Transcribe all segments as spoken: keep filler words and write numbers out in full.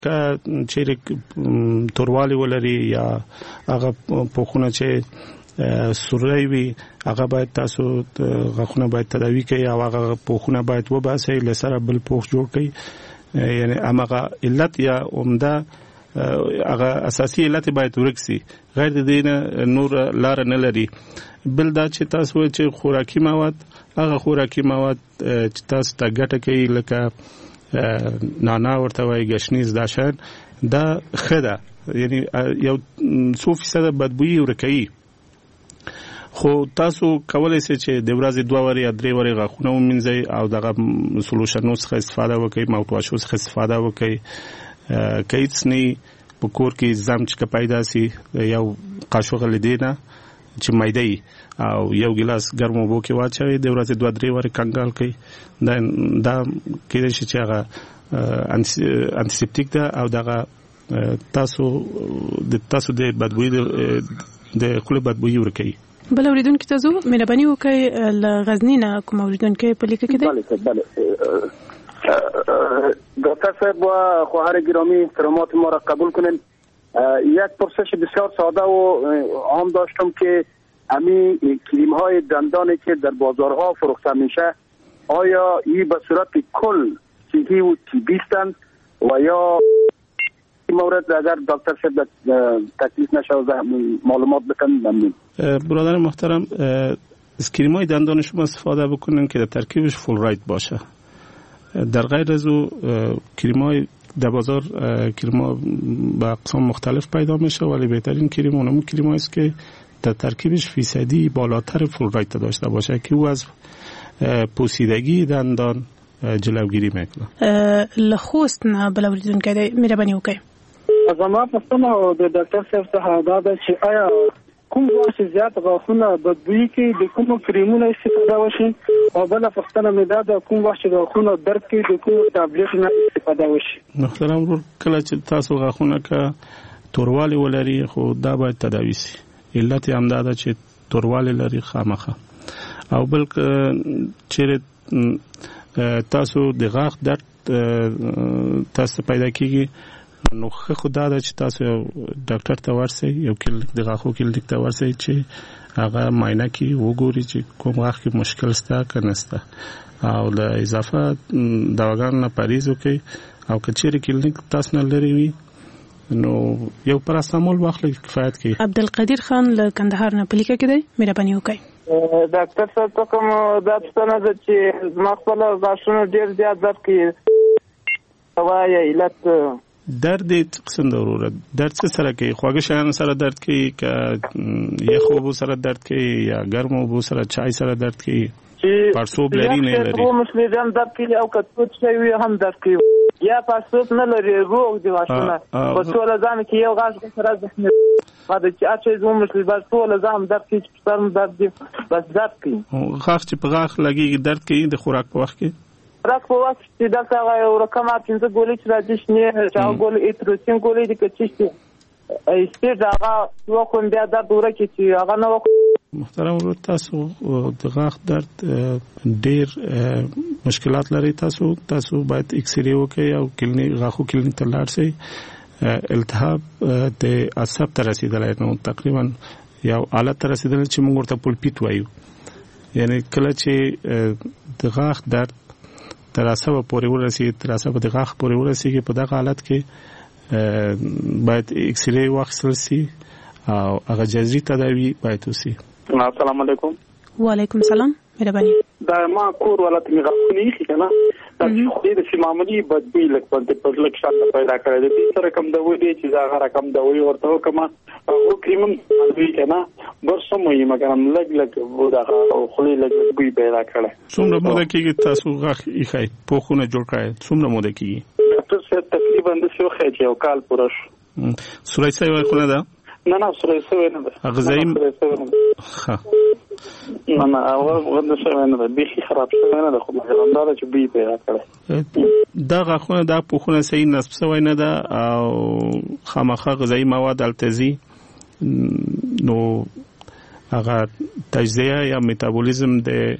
که چیرې توروالی ولري یا هغه پوښونه چې سوری وي هغه باید تاسو غاښونه باید تداوی کړئ او هغه پوښونه باید وباسئ له سره بل پوښ جوړ کړئ. یعنی هغه علت یا عمده هغه اساسي علت باید ورک سي، غیر د دې نه نور لار نه لري. بل دا چې تاسو چې خوراکي مواد هغه خوراکي مواد چې تاسو ته ګټه کوي لکه نانا ورته وایي ګشنیز دا شان دا خده، یعنی یو څو فیصد بدبویي ورکوي. خو تاسو کولای شئ چې د ورځې دوه وارې یا درې وارې غاښونه ومینځئ او دغه سولوشنو څخه استفاده وکړئ، ماوت واشو څخه استفاده وکړئ. که هیڅ نه په کور کې زم چې پیدا سي یو قاشوغه لیدنه چې مایده او یو ګلاس ګرم اوبو کې واچوي د ورځې دوه درې وارې کنګال کړئ. دا دا کېدای شي چې هغه انټیسپټیک ده او دغه تاسو د تاسو د بدبویي د خپل بدبویي ورکوي. بل اوریدونکو تاسو مهرباني وکړئ ل غزنی نه کوم اوریدونکو په لیکه کې ده. بله بله دکتر صاحب و خواهر گرامی احترامات ما را قبول کنین. یک پرسش بسیار ساده و عام داشتم که امی کریم های دندانی که در بازارها فروخته میشه آیا این به صورت کل صحی و طبی هستند و یا این مورد اگر دکتر صاحب تکلیف نشه معلومات بکنن ممنون. برادر محترم از کریم های دندان شما استفاده بکنن که در ترکیبش فول رایت باشه. در غیر از او کریم های در بازار کریم ها به اقسام مختلف پیدا میشه، ولی بهترین کریم اونمون کریم هاییست که در ترکیبش فیصدی بالاتر فول رایت داشته باشه که او از پوسیدگی دندان جلوگیری میکنه. لخوست نه بلوریدون که مهربانی وکړئ. از ما پوښتنه د ډاکټر صاحب څخه دا ده چې آیا کوم وخت زیات غاښونه بدبویي کوي د کوم کریمونو استفاده وشي، او بل پوښتنه مې دا ده کوم وخت غاښونه درد کوي د کوم ټابلیټ نه استفاده وشي. محترم ورور کله چې تاسو غاښونه که توروالی ولري خو دا باید تداوی شي. علت هم دا ده چې توروالی لري خامخه. او بل چې تاسو د غاښ درد تاسو پیدا کیږي نو خو دا ده چې تاسو ډاکټر ته ورسئ، یو کلینیک د غاښو کلینیک ته ورسئ چې هغه معاینه کوي وګوري چې کوم غاښ کې مشکل شته که نشته او له اضافه دواګانو نه پرهیز وکړئ. او که چیرې کلینیک تاسو نه لرې وي نو یو پاراسټامول واخلئ کفایت کوي. عبدالقدیر خان له کندهار نه په لیکه کې دی، مهرباني وکړئ. ډاکټر صاحب ته کوم دا پوښتنه ده چې زما خپل غاښونه ډېر زیات درد کوي، وایي علت درد څه قسم ده وروره؟ درد څه سره کوي؟ خواږه شیانو سره درد کوي که یخ اوبو سره درد کوي یا ګرم اوبو سره چای سره درد کوي؟ پړسوب لري نه لري؟ یو مسلې هم درد کوي او که توت شی وي هم درد کوي، یا پړسوب نه لري، روغ دي غاښونه په ټوله ځان کې یو غاښ سره زخمي ما د چې اچې زوم مسلې بس ټوله ځان درد کوي، چې سر درد دي بس درد کوي. غاښ چې په غاښ لګېږي درد کوي د خوراک په وخت کې؟ خوراک په وخت چې دلته هغه یو رقم پنځه ګولۍ چې راځي شنې چې هغه ګولۍ ایتروسین ګولۍ دي که څه شي سپېډ هغه وخورم بیا درد ورکړي چې هغه نه وخورم. محترم ورور تاسو د غاښ درد ډېر مشکلات لري، تاسو تاسو باید اکسرې وکړئ او کلینیک غاښو کلینیک ته لاړ شئ. التهاب د عصب ته رسېدلی نو تقریبا یو حالت ته رسېدلی چې موږ ورته پولپیټ وایو. یعنی کله چې د غاښ درد تر عصب پورې ورسېږي، تر عصب د غاښ پورې ورسېږي، په دغه حالت کې باید اکسرې واخیستل شي او هغه جذري تداوی باید وشي. السلام علیکم. وعلیکم السلام، مهرباني. دا ما کور ولات می غاښونه یې کنه دا چې خو دې چې معمولی بدبوی لکه په لک شان پیدا کړی دی سره کم دا وې دی چې دا غره کم دا وې ورته کما او کریم دوی کنه ورسمه یې مګر لګ لګ و دا خو لګ بوی پیدا کړی. څومره موده کېږي تاسو غاښ یې خای پوښونه جوړ کړئ؟ څومره موده کېږي؟ تاسو تقریبا د څو خېچ یو کال پوره شو. سورای سوي خونه ده؟ نه نه سورای سوي نه ده. غذایی ها نه نه هغه غند شوی نه ده، بیخي خراب شوی نه ده، خو مګرندار چې بوی پیدا کړی. دا غاښونه دا پوښونه صحیح نصب شوی نه ده او خامخا غذایی مواد التزي نو هغه تجزیه یا میتابولیزم د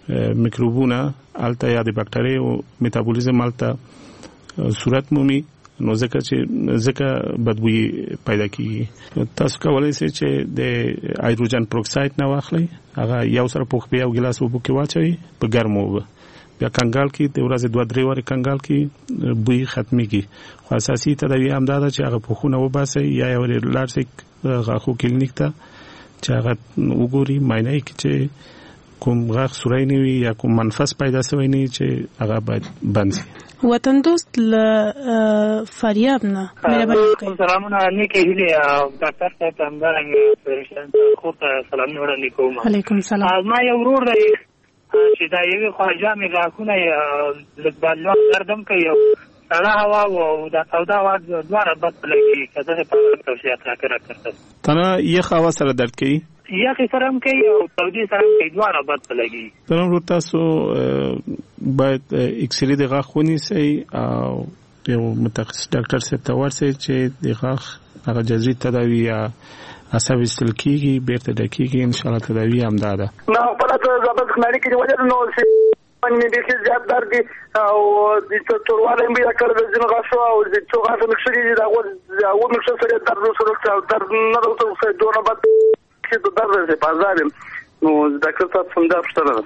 میکروبونه الته یا د باکتریو میتابولیزم الته صورت مومي نو ځکه چې ځکه بدبوئی پیدا کیږي. تاسو کولای شئ چې د هایدروجن پروکساید نه واخلئ، هغه یو سره پوښ په یو ګلاس اوبو کې واچوي په ګرمو اوبو، بیا کنګال کې د ورځې دوه درې واره کنګال کې بوی ختميږي. خو اساسي تداوی هم دا ده چې هغه پوښونه وباسي یا یو لاړ شي غاښو کلینیک ته چې هغه وګوري معنی کې چې کوم غاښ سورای نه وي یا کوم منفس پیدا شوی نه چې هغه باید بند شي. وطن دوست ل فریاب نه مهرباني وکړئ. سلامونه نیکی هیله ډاکټر صاحب همدارنګه پرشن خو ته سلام وړاندې کوم. علیکم سلام. ما یو ورور دی چې دا یو خواجه مې غاښونه لږ بالو دردم کوي او سړه هوا او دا سودا وا دواره بد لګي کله په توصیات راکړه تنه یخ هوا سره درد کوي یا کې سره هم کوي او سعودي سره هم کوي دواره بد لګي. ترم ورته تاسو باید ایکس ری د غاښ ونیسئ او یو متخصص ډاکټر سره تورسئ چې د غاښ هغه جذري تداوی یا اساوي استل کیږي بیرته ډکیږي ان شاء الله تداوی هم ده. نو په لاره زبر خناري کې وجه نو باندې د کې زیات درد او د تورواله هم بیا کړل د جن غاښو او د څو غاښو مخشري دا و او مخشر سره درد سره درد نه راوته څه دونه بد چې د درد په بازار نو ډاکټر صاحب څنګه پښتنه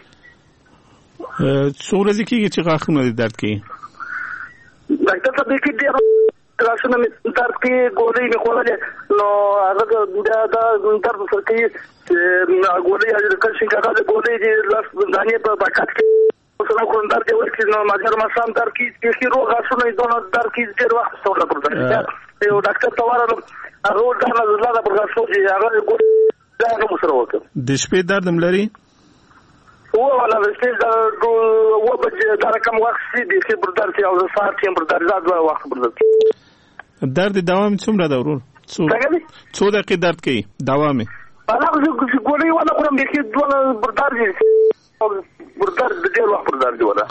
څو ورځې کېږي چې غاښونه درد کوي؟ ډاکټر صاحب کې ډیر غاښونه درد کوي ګولې مې خورلې نو هغه دا دا درد سره کوي چې ګولې هغه کله چې هغه ګولې دې لاس باندې په پاکټ کې سره کوم درد دی ورکې نو ماجر ما سم درد کوي چې روغ غاښونه دونه درد کوي ډیر وخت څو لپاره یو ډاکټر ته ورغلم هغه دا نه زړه پر غاښو چې هغه ګولې دا نو سره وکړ. د شپې درد هم لري؟ و ولا د شپې دا و به دا رقم وخت دي چې پر درد او ساعت کې پر درد زاد وخت پر درد. درد دوام څومره ده ورور؟ څو څو دقیقې درد کوي دوام؟ انا ګولې ولا کوم دې کې دوه پر درد پر درد ډېر وخت پر درد ولا.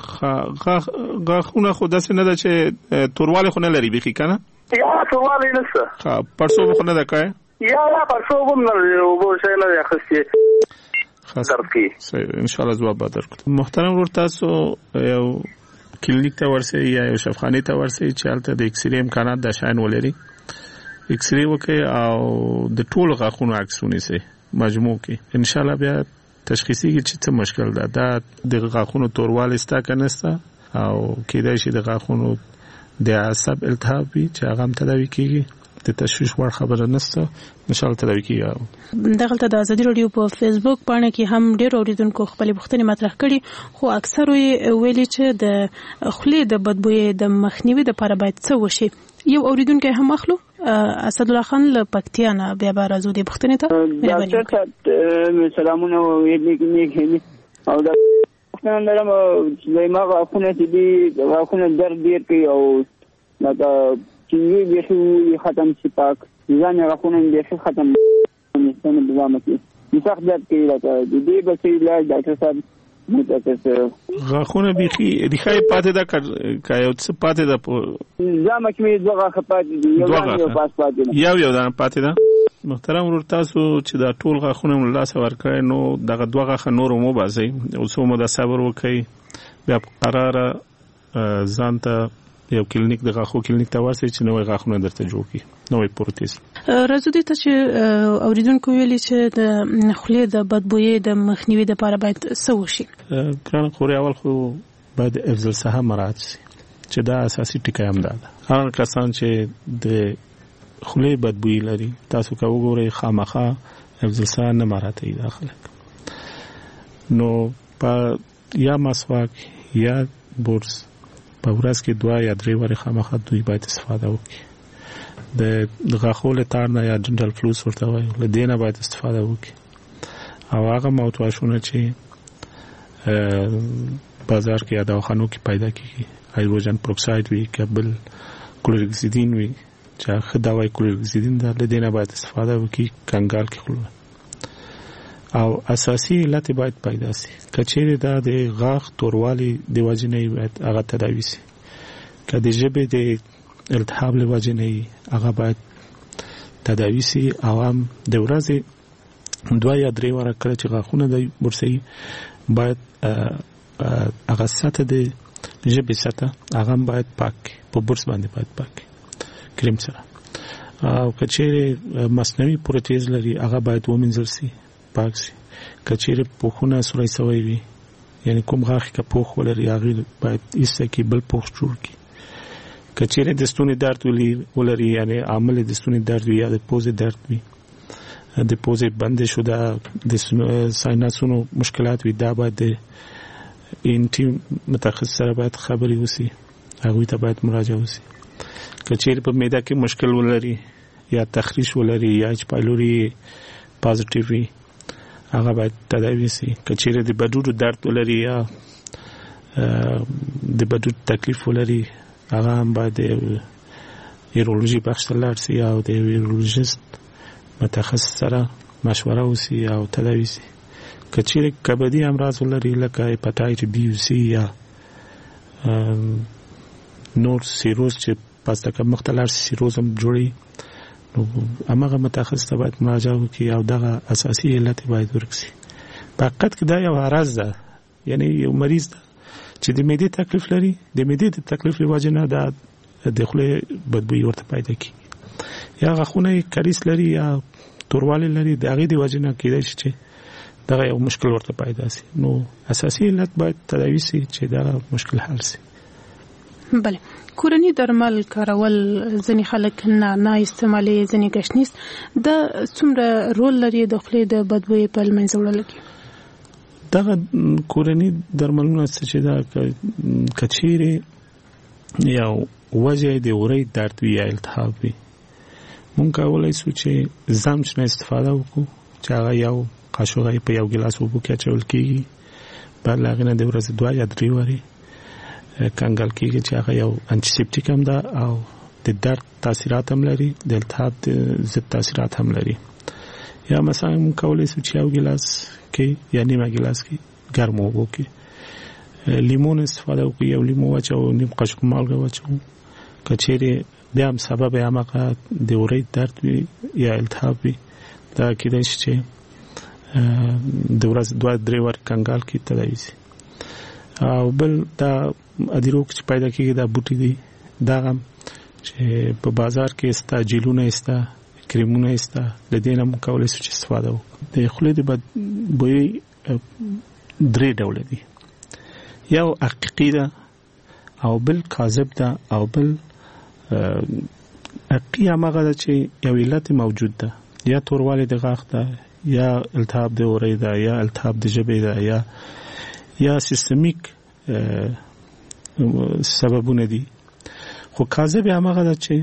غاښونه خو داسې نه ده چې تورواله خو نه لري بيخي کنه؟ یا تورواله نشته. ها پرسو خو نه ده کای؟ یا یا پرسو هم نه او به شي نه اخستي درد کوي. ان شاء الله جواب درکړم. محترم ورور تاسو یو کلینیک ته ورسئ یا یو شفاخانه ته ورسئ چې هلته د ایکس ری امکانات د شاین ولري. ایکس ری وکړئ او د ټول غاښونو عکس ونیسئ مجموع کې ان شاء الله بیا تشخیصي چې څه مشکل ده دا د غاښونو تورواله ستا کنهسته او کېدای شي د غاښونو د عصب التهاب وي چې هغه هم تداوي کیږي. د تشویش وړ خبره نشته ان شاء الله تداوي کیږي. دغلته د ازادي رادیو په فیسبوک باندې کې هم ډېر اوریدونکو خپل پوښتنې مطرح کړي خو اکثر یې ویلي چې د خولې د بدبوې د مخنیوي لپاره باید څه وشي. یو اوریدونکو هم اخلو اسد الله خان له پکتیا نه بیا به راځو د پوښتنې ته. ډاکټر سلامونه ویلي او دا پوښتنه لرم چې ما غاښونه چې دي غاښونه درد ډېر کوي او لکه چې به ختم شي پاک ځان غاښونه به ختم نشته په ځامه کې سخت درد کوي لکه د دې به چې لا ډاکټر صاحب غاښونه بيخي ریخای پاتې ده کایو څه پاتې ده په ځامه کې دوه غاښه پاتې دي یو پاس پاتې یو یو دانه پاتې ده. محترم ورور تاسو چې دا ټول غاښونه مل لاس ورکړي نو دغه دوه غاښه نور مو باسي او څو مو د صبر وکړي بیا قرار ځان ته یو کلینیک د غاښو کلینیک ته واسي چې نوې غاښونه درته جوړ کړي نوې پروتیز. راځو دې ته چې اوریدونکو ویلي چې د خولې د بدبوې د مخنیوي لپاره باید څه وشي؟ ګران خوري اول خو باید حفظ الصحه مراعات شي چې دا اساسي ټکی هم ده. هغه کسان چې د خولې بدبوې لري تاسو کا وګورئ خامخا حفظ الصحه نه مراعاتي داخله نو په یا مسواک یا برس په ورځ کې دوه یا درې واره خامخا دوی باید استفاده وکړي. د غاښو له تار نه یا ډنټل فلوس ورته وایي له دې نه باید استفاده وکړي او هغه ماوت واشونه چې بازار کې یا دواخانو کې پیدا کیږي هایدروجن پروکساید وي کابل کلوریکسیدین وي چې هغه دواي کلوریکسیدین ده له دې نه باید استفاده وکړي کنګال کې خلوه او اساسي علت باید پیدا شي. کچېره دا د غاښ توروالی د وجنې باید هغه تداوي شي. کله چې به د التهاب له وجنې هغه باید تداوي شي او هم د ورځې دوه یا درې واره کله چې غاښونه د برسي باید هغه سطح د جبه سطح هغه باید پاک په برس باندې باید پاک کریم سره. او کچېره مصنوعي پروتیز لري هغه باید ومنځل شي پاک شي. کچېره پوخونه سوري سوي وي یعنی کوم غاخ کې پوخ ولري هغه باید ایسته کې بل پوخ جوړ کی. کچېره د ستوني درد ولري یعنی عامل د ستوني درد وي یا د پوزې درد وي د پوزې بند شوه د ساینسونو مشکلات وي دا باید انټي متخصص سره باید خبري وسی هغه ته باید مراجعه وسی. کچېره په معده کې مشکل ولري یا تخریش ولري یا اچ پایلوري پازیټیو وي هغه باید تداوی وسی. کچېره د بډوډو درد ولري یا د بډوډ تکلیف ولري هغه هم باید یورولوژي بخش ته لاړ شي او د یورولوژیست متخصص سره مشوره وسی او تداوی وسی. کچېره کبدي امراض ولري لکه هپاتایټ بي او سي یا نور سیروز چې پس تک مختلف سیروز هم جوړي نو هغه متخصص ته باید مراجعه وکړي او دغه اساسي علت باید ورکسي. په حقیقت کې دا یو عرض ده یعنی یو مریض ده چې د معدې تکلیف لري د معدې د تکلیف لوجه نه د داخله بدبوي ورته پیدا کی یا غاخونه کریس لري یا تورواله لري د هغه د وجه نه کېدای شي چې دا یو مشکل ورته پیدا شي. نو اساسي علت باید تداوی شي چې دا مشکل حل شي. بله کورنی درمل کارول ځنې خلک نه نه استعمالي ځنې گشنیس دا څومره رول لري د خپل د بدبوي په منځوړل کې؟ دا کورنی درملونه چې دا کچېره یا وجه د اورې درد وی یا التهاب وي مونږ کولای شو چې زمش نه استفاده وکړو چې هغه یو قاشوغه په یو ګلاس وبو کې چول کیږي بل هغه د ورځې دوه یا درې وری کنګل کیږي چې هغه یو انټیسپټیک هم ده او د درد تاثیرات هم لري د التهاب د ضد تاثیرات هم لري. یا مثلا مونږ کولای شو چې یو ګلاس کې یا نیمه ګلاس کې ګرم وبو کې لیمون استفاده وکړو یو لیمو واچو نیم قاشق مالګه واچو کچېره بیا هم سبب هغه د اورې درد وي یا التهاب وي دا کېدای شي چې د ورځې دوه درې ور کنګال کې تداوی شي. او بل دا ادیرو چې پیدا کېږي دا بوټي دي دا هم چې په بازار کې استا جیلونه استا کریمونه استا د دې نه مکولې چې استفاده وکړو. د خولې د بوی درې ډول دي یو حقیقي ده او بل کاذب ده او بل حقیقي هغه ده چې یو علت موجود ده یا تورواله د غاښ ده یا التهاب د اورې ده یا التهاب د ژبې ده یا یا سیستمیک سببونه دي. خو کاذب هغه ده چې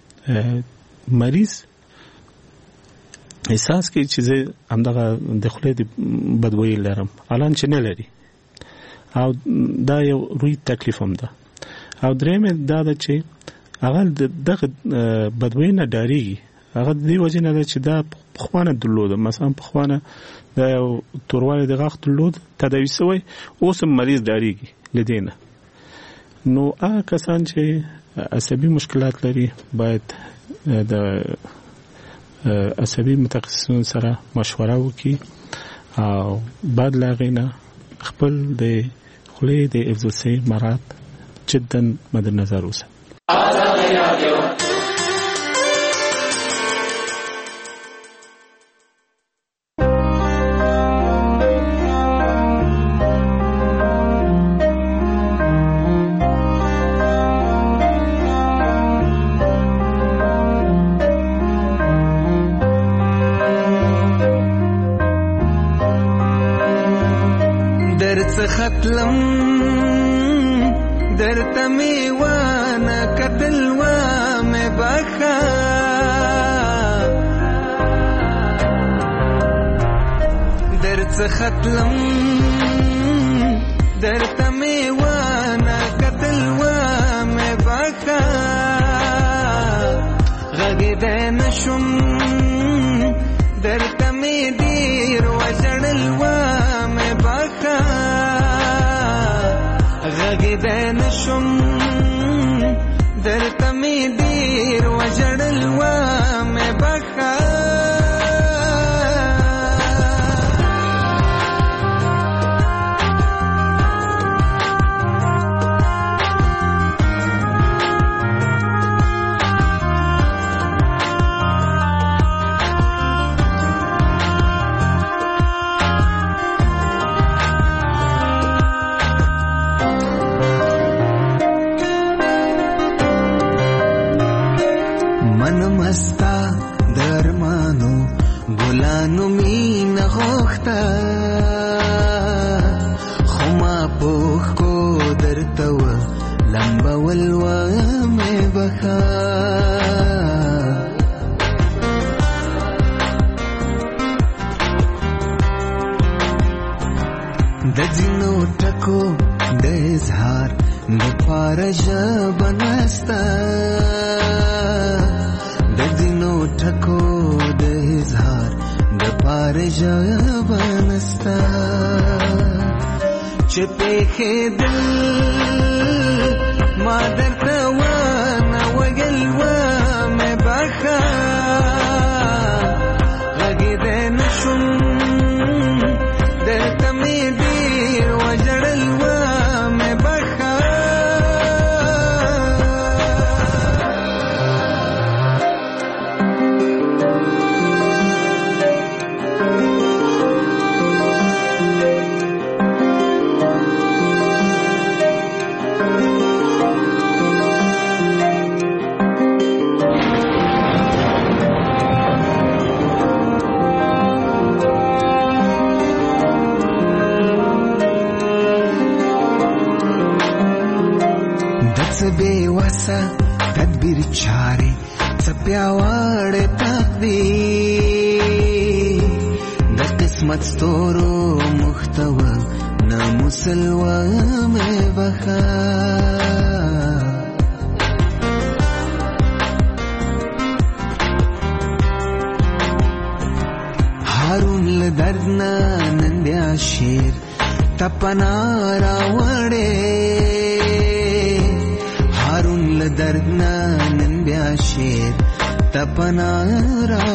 مریض احساس کوي چې همدغه د خولې د بدبوی لرم الان چې نه لري او دا یو روی تکلیف هم ده. او درېمه دا ده چې هغه دغه بدبوی نه ډاریږي هغه د دې وجه نه ده چې دا پخوانه درلوده مثلا پخوانه دا یو تورواله د غاښ درلود تداوی شوی اوس مریض ډاریږي لدینه. نو هغه کسان چې عصبي مشکلات لري باید د عصبي متخصصین سره مشوره وکړي او بعد لاغینه خپل د خولې د افزوسي مراد جدا مد نظر اوسه. ختلم درته می وانه کتل و می بخا درته ختلم درته می وانه کتل و می بخا غږ دې نشم درته می دیر وجړل و می بخا غږ نشم درته می دیر وجړل و مې بخا من مستا درمانو ګلانو مين غوښتا خما پوخ کو درتو لمبا ولوا مې بخا د جنو ټکو د اظهار د پارج بنستا د جنو ټکو د اظهار د پارج بنستا چې په دل ما درته ونه ویل و مې بخا غږېدی نشم درته مې ډېر وژړل و مې بخا بے وسا تدبیر چارے سپیاوڑ تقدیر د قسمت ستورو محتوى نامسلوى میں بخا هارون لدردنا نندیا شیر تپنا راوڑے هارون لدردنا نن بیا شیر تپنا را